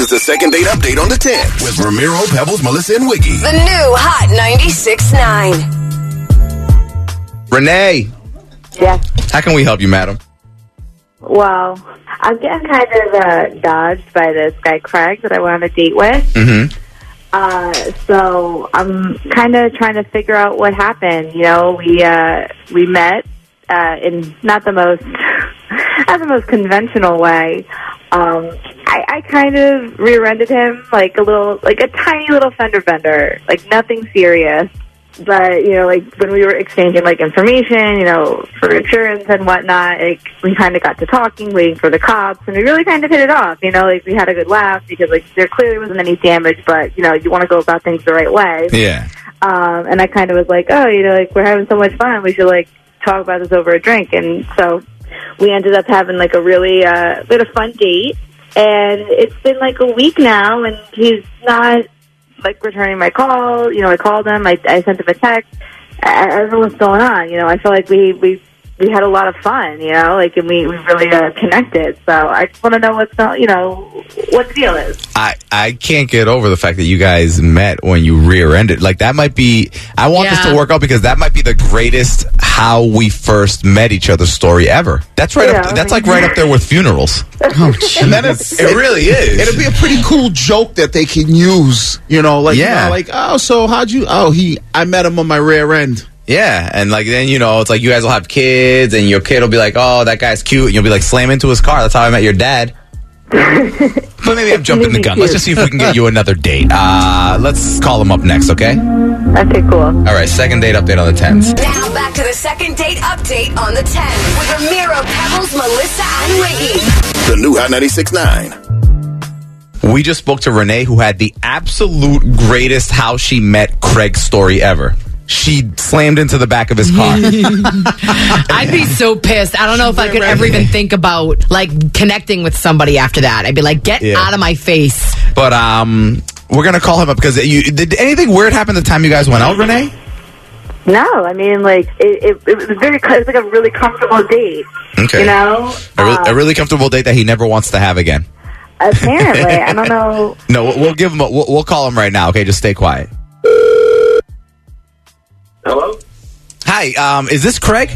is the second date update on the 10th with Ramiro, Pebbles, Melissa, and Wiggy. The new Hot 96.9. Renee. Yeah. How can we help you, madam? Well, I'm getting kind of dodged by this guy, Craig, that I went on a date with. Mm-hmm. So I'm kind of trying to figure out what happened. You know, we met in not the most conventional way. I kind of rear-ended him like a tiny little fender bender, like nothing serious. But, you know, like when we were exchanging like information, you know, for insurance and whatnot, like we kind of got to talking, waiting for the cops, and we really kind of hit it off. You know, like we had a good laugh because like there clearly wasn't any damage, but you know, you want to go about things the right way. Yeah. And I kind of was like, oh, you know, like we're having so much fun, we should like talk about this over a drink. And so we ended up having like a really bit of fun date, and it's been like a week now, and he's not like returning my call. You know, I called him, I sent him a text. I don't know what's going on. You know, I feel like we had a lot of fun, you know, like, and we really connected. So I just want to know what the deal is. I can't get over the fact that you guys met when you rear-ended. Like, that might be, I want this to work out because that might be the greatest how we first met each other story ever. That's right. That's like right up there with funerals. Oh, and then it really is. It'd be a pretty cool joke that they can use, you know, like, you know, like, oh, so I met him on my rear end. Yeah, and like then, you know, it's like you guys will have kids and your kid will be like, oh, that guy's cute, and you'll be like, slam into his car. That's how I met your dad. But maybe I'm jumping the gun. Let's just see if we can get you another date. Let's call him up next, okay? Okay, cool. All right, second date update on the 10s. Now back to the second date update on the 10s with Ramiro, Pebbles, Melissa, and Wiggy. The new Hot 96.9. We just spoke to Renee, who had the absolute greatest how she met Craig story ever. She slammed into the back of his car. I'd be so pissed. I don't know if I could ever even think about like connecting with somebody after that. I'd be like, get out of my face. But we're gonna call him up because did anything weird happen the time you guys went out, Renee? No, I mean, like it was it was like a really comfortable date. Okay, you know, a really comfortable date that he never wants to have again. Apparently, I don't know. No, we'll give him. We'll call him right now. Okay, just stay quiet. Hello? Hi, is this Craig?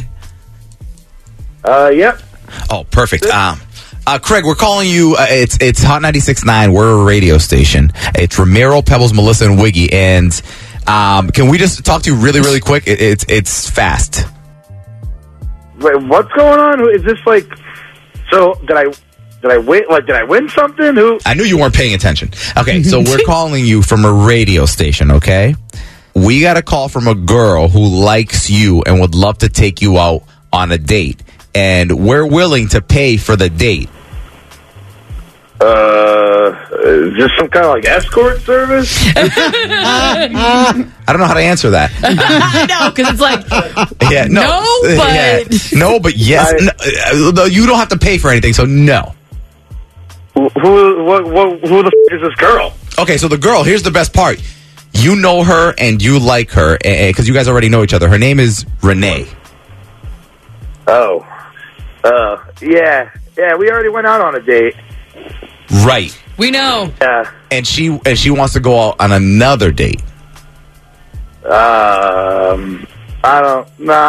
Yep. Oh, perfect. Craig, we're calling you. It's Hot 96.9. We're a radio station. It's Ramiro, Pebbles, Melissa, and Wiggy. And can we just talk to you really, really quick? It's fast. Wait, what's going on? Is this like? So did I win? Like, did I win something? Who? I knew you weren't paying attention. Okay, so we're calling you from a radio station. Okay. We got a call from a girl who likes you and would love to take you out on a date. And we're willing to pay for the date. Is this some kind of like escort service? I don't know how to answer that. I know, because it's like, no, but yes. No, you don't have to pay for anything, so no. Who the f*** is this girl? Okay, so the girl, here's the best part. You know her and you like her because you guys already know each other. Her name is Renee. Oh. Yeah, we already went out on a date. Right. We know. Yeah. And she wants to go out on another date. I don't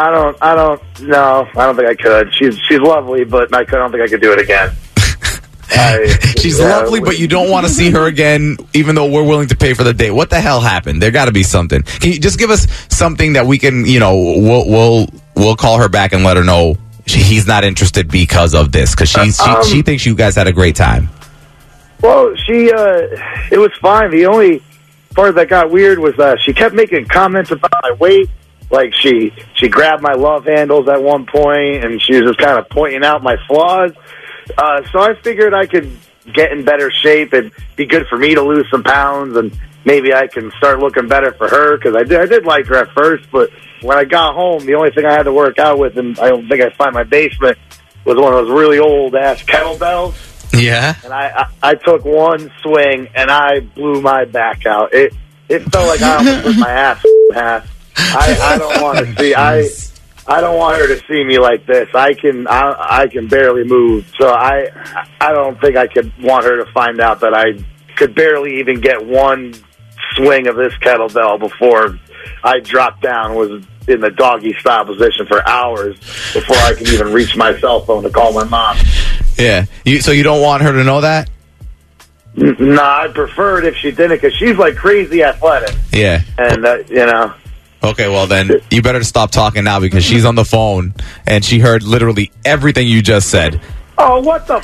think I could. She's lovely, but I don't think I could do it again. She's lovely, but you don't want to see her again, even though we're willing to pay for the date. What the hell happened? There got to be something. Can you just give us something that we can, you know, we'll call her back and let her know he's not interested because of this, because she thinks you guys had a great time. Well, it was fine. The only part that got weird was she kept making comments about my weight. Like she grabbed my love handles at one point, and she was just kind of pointing out my flaws. So I figured I could get in better shape. It'd be good for me to lose some pounds, and maybe I can start looking better for her, because I did like her at first, but when I got home, the only thing I had to work out with, and I don't think I'd find my basement, was one of those really old-ass kettlebells. Yeah. And I took one swing, and I blew my back out. It felt like I almost put my ass in half. I don't want to see... I don't want her to see me like this. I can barely move, so I don't think I could want her to find out that I could barely even get one swing of this kettlebell before I dropped down, was in the doggy style position for hours before I could even reach my cell phone to call my mom. Yeah. So you don't want her to know that? No, I'd prefer it if she didn't, because she's like crazy athletic. Yeah. And, you know. Okay, well then, you better stop talking now because she's on the phone and she heard literally everything you just said. Oh, what the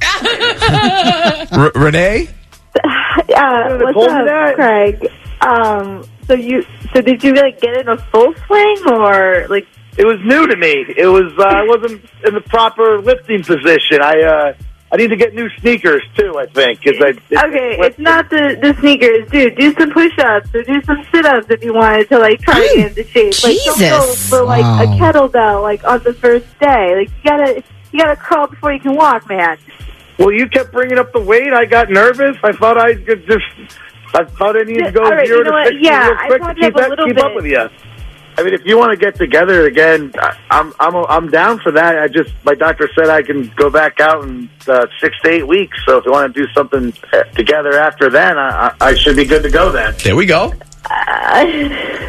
Renee? What's up, Craig? So did you like get in a full swing or like? It was new to me. It was I wasn't in the proper lifting position. I need to get new sneakers too, I think. It's not the sneakers, dude. Do some push-ups or do some sit-ups if you wanted to like try to get into shape. Like, don't go for like a kettlebell like on the first day. Like you gotta crawl before you can walk, man. Well, you kept bringing up the weight. I got nervous. I thought I needed to go 0 to 60 real quick to keep up with you. I mean, if you want to get together again, I'm down for that. My doctor said I can go back out in 6 to 8 weeks. So if you want to do something together after then, I should be good to go then. There we go. I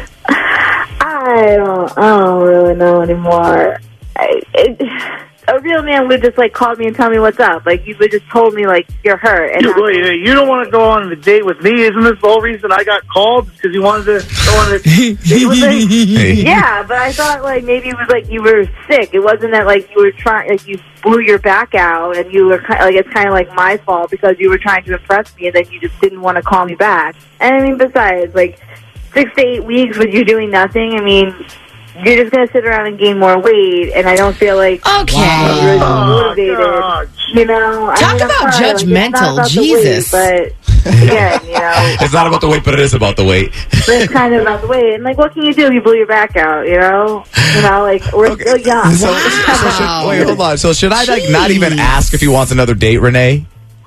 don't really know anymore. A real man would just like call me and tell me what's up. Like you would just told me like you're hurt. And you don't want to go on a date with me? Isn't this the whole reason I got called? Because you wanted to go on a date with me? Yeah, but I thought like maybe it was like you were sick. It wasn't that like you were trying, like you blew your back out and you were like it's kind of like my fault because you were trying to impress me and then you just didn't want to call me back. And I mean, besides, like 6 to 8 weeks with you doing nothing. I mean. You're just going to sit around and gain more weight, and I don't feel like okay. I'm really motivated. You know, talk about judgmental, about Jesus. Weight, but again, you know, it's not about the weight, but it is about the weight. But it's kind of about the weight, and like, what can you do? You blew your back out, you know, like we're still young. Wait, hold on. So should I like not even ask if he wants another date, Renee?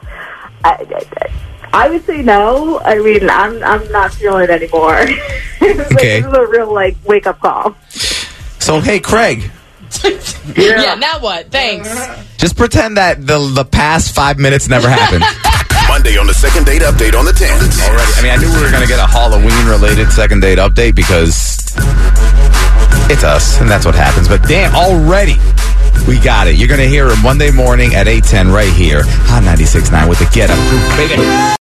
I would say no. I mean, I'm not feeling it anymore. Okay. This is a real like wake up call. So hey, Craig. Yeah. Now what? Thanks. Just pretend that the past 5 minutes never happened. Monday on the second date update on the 10. Already. I mean, I knew we were going to get a Halloween related second date update because it's us, and that's what happens. But damn, already. We got it. You're going to hear him Monday morning at 8:10 right here on 96.9 with the Get Up Group, baby.